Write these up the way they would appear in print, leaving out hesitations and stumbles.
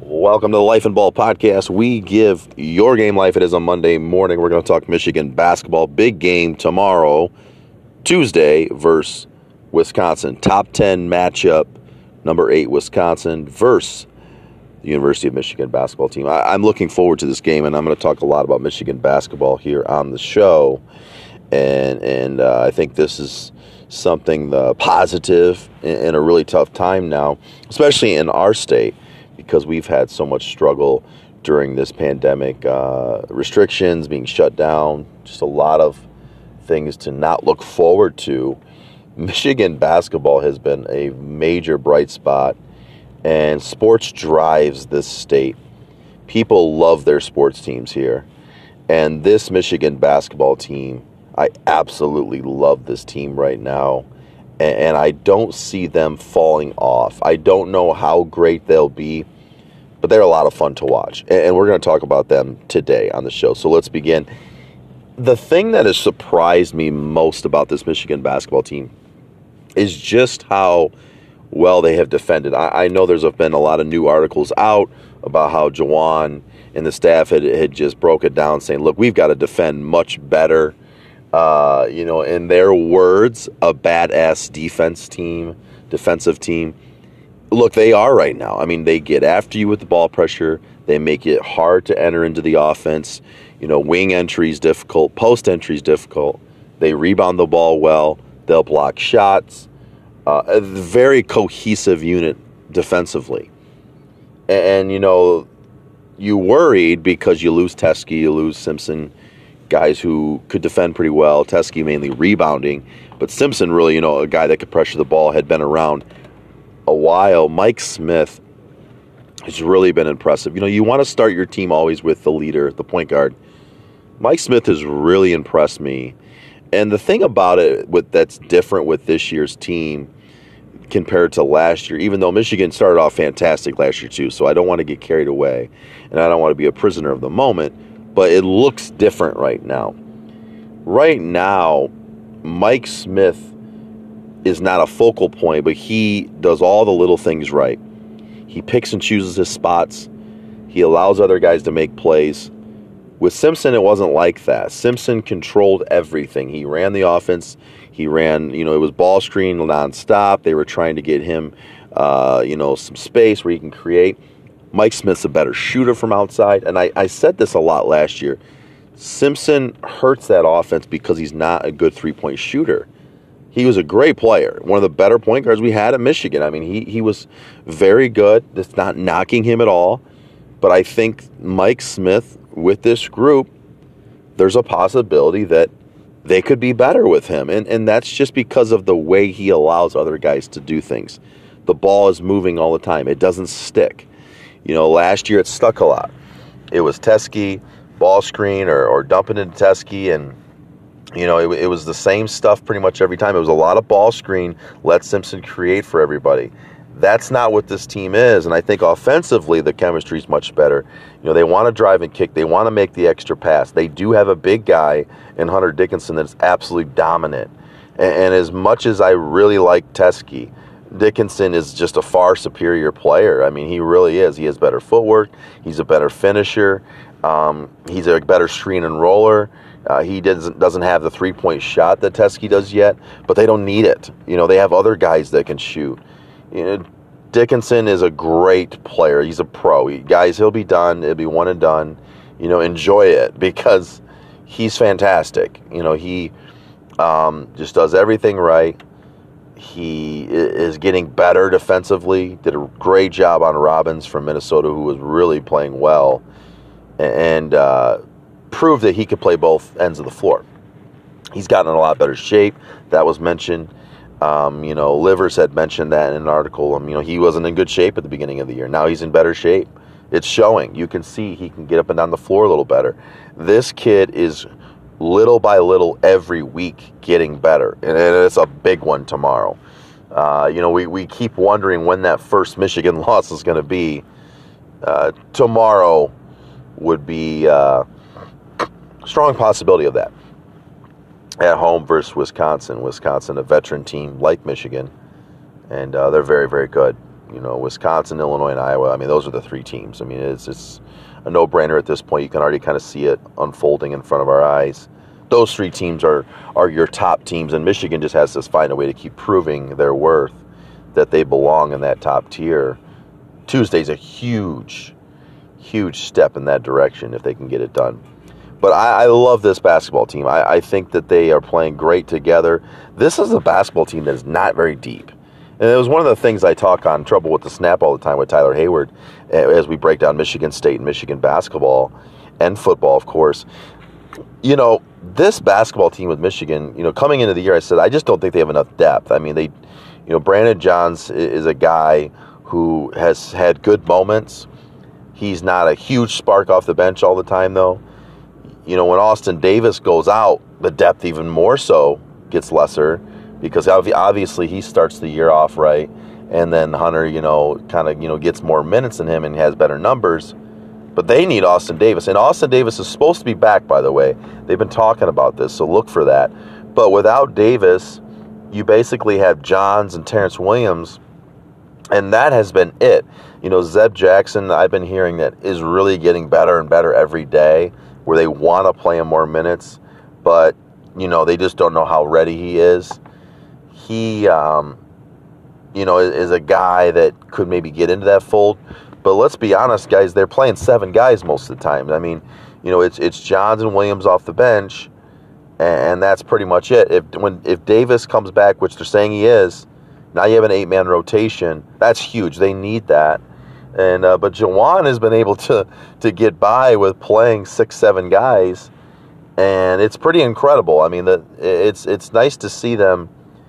Welcome to the Life and Ball podcast. We give your game life. It is on Monday morning. We're going to talk Michigan basketball. Big game tomorrow, Tuesday, versus Wisconsin. Top 10 matchup, number 8 Wisconsin versus the University of Michigan basketball team. I'm looking forward to this game, and I'm going to talk a lot about Michigan basketball here on the show. And I think this is something positive in a really tough time now, especially in our state, because we've had so much struggle during this pandemic, restrictions, being shut down, just a lot of things to not look forward to. Michigan basketball has been a major bright spot, and sports drives this state. People love their sports teams here, and this Michigan basketball team, I absolutely love this team right now, and I don't see them falling off. I don't know how great they'll be, but they're a lot of fun to watch, and we're going to talk about them today on the show. So let's begin. The thing that has surprised me most about this Michigan basketball team is just how well they have defended. I know there's been a lot of new articles out about how Juwan and the staff had just broke it down, saying, look, we've got to defend much better. In their words, a badass defensive team. Look, they are right now. I mean, they get after you with the ball pressure. They make it hard to enter into the offense. Wing entry is difficult. Post entry is difficult. They rebound the ball well. They'll block shots. A very cohesive unit defensively. And you worried because you lose Teske, you lose Simpson, guys who could defend pretty well. Teske mainly rebounding, but Simpson really, a guy that could pressure the ball, had been around a while. Mike Smith has really been impressive. You want to start your team always with the leader, the point guard. Mike Smith has really impressed me. And the thing about it that's different with this year's team compared to last year, even though Michigan started off fantastic last year too, so I don't want to get carried away, and I don't want to be a prisoner of the moment, but it looks different right now. Right now, Mike Smith is not a focal point, but he does all the little things right. He picks and chooses his spots. He allows other guys to make plays. With Simpson, it wasn't like that. Simpson controlled everything. He ran the offense. He ran, it was ball screen nonstop. They were trying to get him, some space where he can create. Mike Smith's a better shooter from outside. And I said this a lot last year. Simpson hurts that offense because he's not a good three-point shooter. He was a great player, one of the better point guards we had at Michigan. I mean, he was very good. That's not knocking him at all. But I think Mike Smith, with this group, there's a possibility that they could be better with him. And that's just because of the way he allows other guys to do things. The ball is moving all the time. It doesn't stick. Last year it stuck a lot. It was Teske, ball screen, or dumping into Teske, and it was the same stuff pretty much every time. It was a lot of ball screen, let Simpson create for everybody. That's not what this team is, and I think offensively the chemistry is much better. They want to drive and kick. They want to make the extra pass. They do have a big guy in Hunter Dickinson that's absolutely dominant. And as much as I really like Teske, Dickinson is just a far superior player. I mean, he really is. He has better footwork. He's a better finisher. He's a better screen and roller. He doesn't have the three-point shot that Teske does yet, but they don't need it. They have other guys that can shoot. Dickinson is a great player. He's a pro. He'll be done. It'll be one and done. Enjoy it because he's fantastic. He just does everything right. He is getting better defensively. Did a great job on Robbins from Minnesota, who was really playing well, and proved that he could play both ends of the floor. He's gotten in a lot better shape. That was mentioned. Livers had mentioned that in an article. He wasn't in good shape at the beginning of the year. Now he's in better shape. It's showing. You can see he can get up and down the floor a little better. This kid is little by little every week getting better, and it's a big one tomorrow. We keep wondering when that first Michigan loss is going to be. Tomorrow would be a strong possibility of that. At home versus Wisconsin. Wisconsin, a veteran team like Michigan, and they're very, very good. Wisconsin, Illinois, and Iowa. I mean, those are the three teams. I mean, it's a no-brainer at this point. You can already kind of see it unfolding in front of our eyes. Those three teams are your top teams, and Michigan just has to find a way to keep proving their worth, that they belong in that top tier. Tuesday's a huge step in that direction if they can get it done. But I love this basketball team. I think that they are playing great together. This is a basketball team that is not very deep. And it was one of the things I talk on Trouble with the Snap all the time with Tyler Hayward as we break down Michigan State and Michigan basketball and football, of course. This basketball team with Michigan, coming into the year, I said, I just don't think they have enough depth. I mean, Brandon Johns is a guy who has had good moments. He's not a huge spark off the bench all the time, though. When Austin Davis goes out, the depth even more so gets lesser, because obviously he starts the year off right, and then Hunter, gets more minutes than him and has better numbers. But they need Austin Davis, and Austin Davis is supposed to be back, by the way. They've been talking about this, so look for that. But without Davis, you basically have Johns and Terrence Williams, and that has been it. Zeb Jackson, I've been hearing that is really getting better and better every day, where they want to play him more minutes, but, they just don't know how ready he is. He, is a guy that could maybe get into that fold. But let's be honest, guys, they're playing 7 guys most of the time. I mean, it's Johns and Williams off the bench, and that's pretty much it. If Davis comes back, which they're saying he is, now you have an 8-man rotation. That's huge. They need that. And but Juwan has been able to get by with playing 6-7 guys, and it's pretty incredible. I mean, it's nice to see them,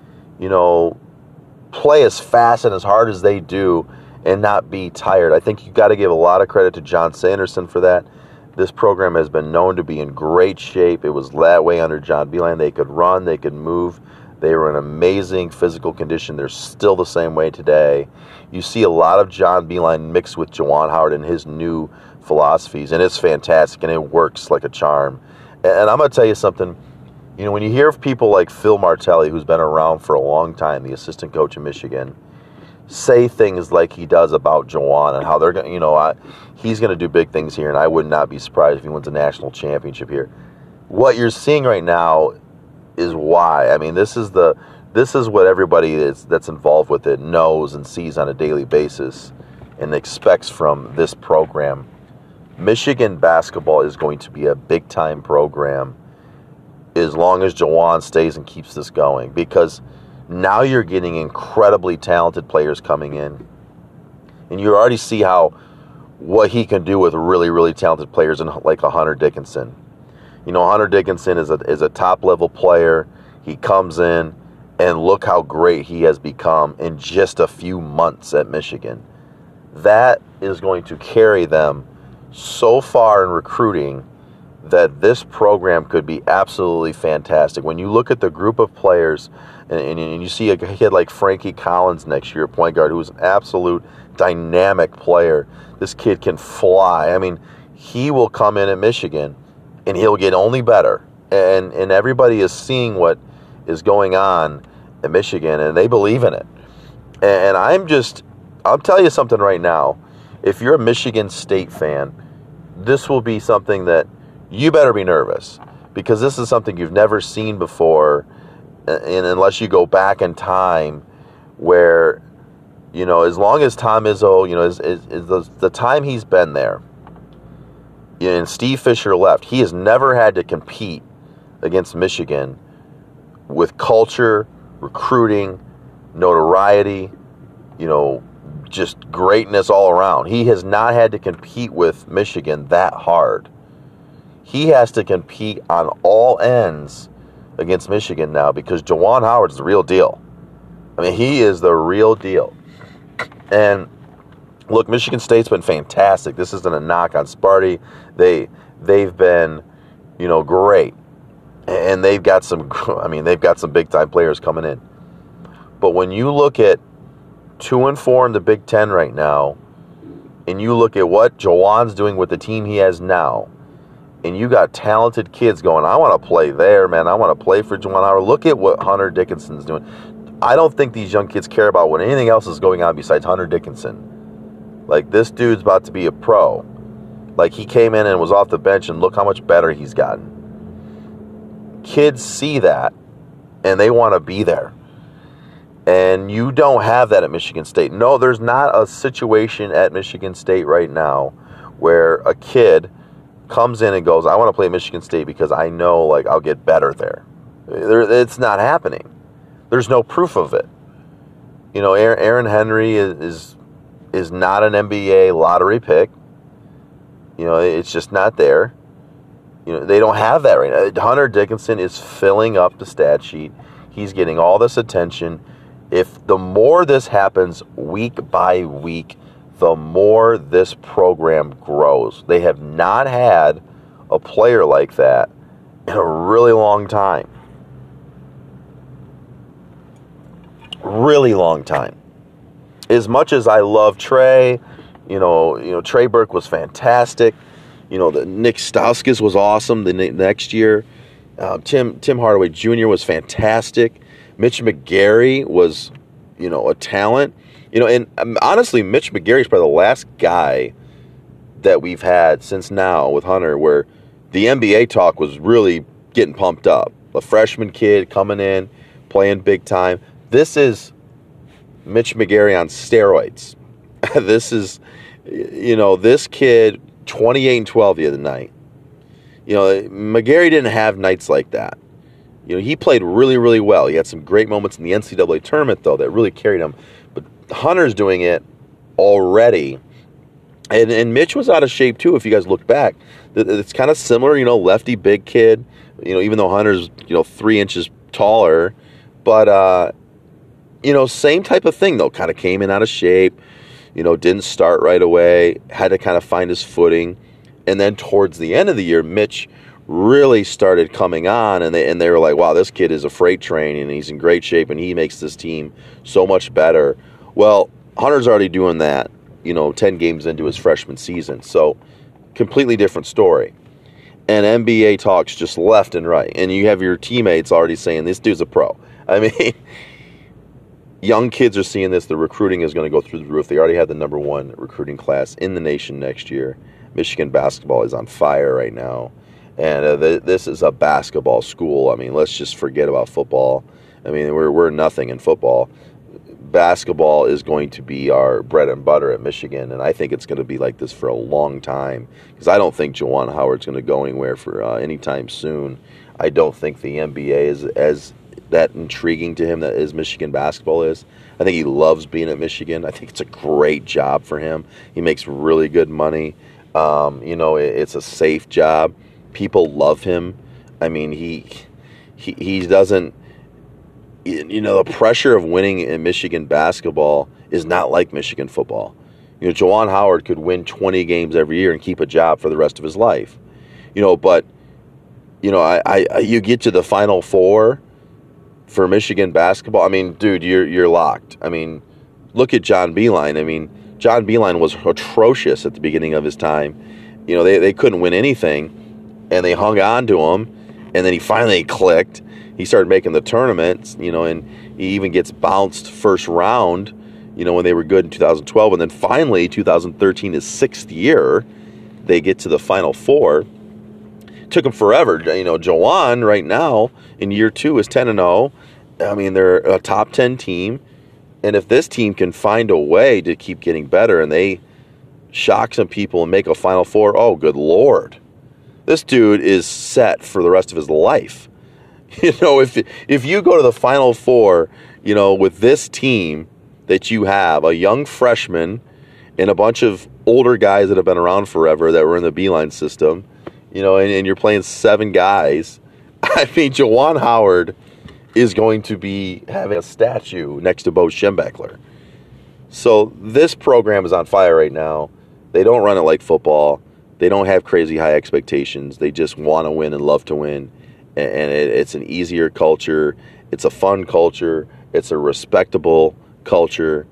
play as fast and as hard as they do and not be tired. I think you got to give a lot of credit to John Sanderson for that. This program has been known to be in great shape. It was that way under John Beilein. They could run, they could move. They were in amazing physical condition. They're still the same way today. You see a lot of John Beilein mixed with Juwan Howard and his new philosophies, and it's fantastic, and it works like a charm. And I'm going to tell you something. When you hear of people like Phil Martelli, who's been around for a long time, the assistant coach in Michigan, say things like he does about Juwan and how they're going, he's going to do big things here, and I would not be surprised if he wins a national championship here. What you're seeing right now is why. I mean, this is what everybody that's involved with it knows and sees on a daily basis and expects from this program. Michigan basketball is going to be a big-time program as long as Juwan stays and keeps this going, because now you're getting incredibly talented players coming in, and you already see what he can do with really, really talented players like a Hunter Dickinson. Hunter Dickinson is a top-level player. He comes in, and look how great he has become in just a few months at Michigan. That is going to carry them so far in recruiting that this program could be absolutely fantastic. When you look at the group of players, and you see a kid like Frankie Collins next year, point guard, who's an absolute dynamic player. This kid can fly. I mean, he will come in at Michigan, and he'll get only better. And everybody is seeing what is going on at Michigan, and they believe in it. And I'll tell you something right now. If you're a Michigan State fan, this will be something that you better be nervous, because this is something you've never seen before, and unless you go back in time, where, as long as Tom Izzo, is the time he's been there, and Steve Fisher left, he has never had to compete against Michigan with culture, recruiting, notoriety, just greatness all around. He has not had to compete with Michigan that hard. He has to compete on all ends against Michigan now, because Juwan Howard is the real deal. I mean, he is the real deal. And look, Michigan State's been fantastic. This isn't a knock on Sparty. They've been, great. And they've got some big time players coming in. But when you look at 2-4 in the Big Ten right now, and you look at what Juwan's doing with the team he has now, and you got talented kids going, I want to play there, man. I want to play for Juwan Howard. Look at what Hunter Dickinson's doing. I don't think these young kids care about what anything else is going on besides Hunter Dickinson. Like, this dude's about to be a pro. Like, he came in and was off the bench, and look how much better he's gotten. Kids see that, and they want to be there. And you don't have that at Michigan State. No, there's not a situation at Michigan State right now where a kid comes in and goes, I want to play Michigan State because I know, like, I'll get better there. It's not happening. There's no proof of it. You know, Aaron Henry is not an NBA lottery pick. You know, it's just not there. You know, they don't have that right now. Hunter Dickinson is filling up the stat sheet. He's getting all this attention. If the more this happens week by week, the more this program grows. They have not had a player like that in a really long time. Really long time. As much as I love Trey, you know, Trey Burke was fantastic. You know, the Nick Stauskas was awesome the next year. Tim Hardaway Jr. was fantastic. Mitch McGary was, you know, a talent. You know, and honestly, Mitch McGary is probably the last guy that we've had since now with Hunter where the NBA talk was really getting pumped up. A freshman kid coming in, playing big time. This is Mitch McGary on steroids. This is, you know, this kid, 28-12 the other night. You know, McGary didn't have nights like that. You know, he played really, really well. He had some great moments in the NCAA tournament, though, that really carried him. But Hunter's doing it already. And Mitch was out of shape, too, if you guys look back. It's kind of similar, you know, lefty, big kid. You know, even though Hunter's, you know, 3 inches taller. But, you know, same type of thing, though. Kind of came in out of shape. You know, didn't start right away. Had to kind of find his footing. And then towards the end of the year, Mitch really started coming on. And they were like, wow, this kid is a freight train. And he's in great shape. And he makes this team so much better. Well, Hunter's already doing that, you know, 10 games into his freshman season. So, completely different story. And NBA talks just left and right. And you have your teammates already saying, this dude's a pro. I mean, young kids are seeing this. The recruiting is going to go through the roof. They already have the #1 recruiting class in the nation next year. Michigan basketball is on fire right now. And this is a basketball school. I mean, let's just forget about football. I mean, we're nothing in football. Basketball is going to be our bread and butter at Michigan, and I think it's going to be like this for a long time because I don't think Juwan Howard's going to go anywhere for anytime soon. I don't think the NBA is as that intriguing to him that is Michigan basketball is. I think he loves being at Michigan. I think it's a great job for him. He makes really good money. You know, it's a safe job. People love him. I mean, he doesn't. You know, the pressure of winning in Michigan basketball is not like Michigan football. You know, Juwan Howard could win 20 games every year and keep a job for the rest of his life. You know, but, you know, you get to the Final Four for Michigan basketball. I mean, dude, you're locked. I mean, look at John Beilein. I mean, John Beilein was atrocious at the beginning of his time. You know, they couldn't win anything, and they hung on to him, and then he finally clicked. He started making the tournaments, you know, and he even gets bounced first round, you know, when they were good in 2012. And then finally, 2013, his 6th year, they get to the Final Four. Took him forever. You know, Juwan right now in year 2 is 10-0. I mean, they're a top 10 team. And if this team can find a way to keep getting better and they shock some people and make a Final Four, oh, good Lord. This dude is set for the rest of his life. You know, if you go to the Final Four, you know, with this team that you have, a young freshman and a bunch of older guys that have been around forever that were in the Beilein system, you know, and you're playing 7 guys, I mean, Juwan Howard is going to be having a statue next to Bo Schembechler. So this program is on fire right now. They don't run it like football. They don't have crazy high expectations. They just want to win and love to win. And it's an easier culture. It's a fun culture. It's a respectable culture.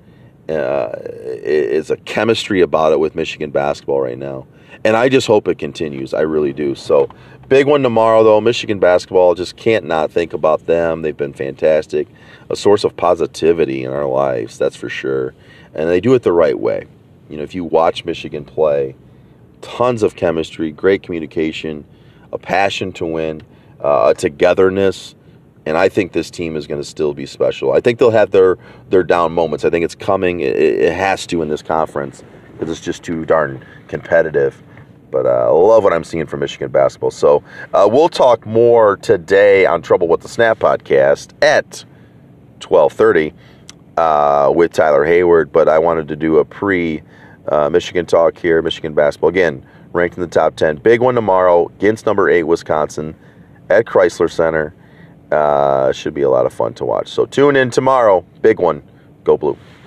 It's a chemistry about it with Michigan basketball right now. And I just hope it continues. I really do. So, big one tomorrow, though. Michigan basketball, just can't not think about them. They've been fantastic. A source of positivity in our lives, that's for sure. And they do it the right way. You know, if you watch Michigan play, tons of chemistry, great communication, a passion to win, a togetherness. And I think this team is going to still be special. I think they'll have their down moments. I think it's coming. It has to in this conference because it's just too darn competitive. But I love what I'm seeing from Michigan basketball. So we'll talk more today on Trouble with the Snap podcast at 12:30 with Tyler Hayward. But I wanted to do a pre-Michigan talk here. Michigan basketball, again, ranked in the top 10. Big one tomorrow against number 8 Wisconsin at Chrysler Center. Should be a lot of fun to watch. So tune in tomorrow. Big one. Go Blue.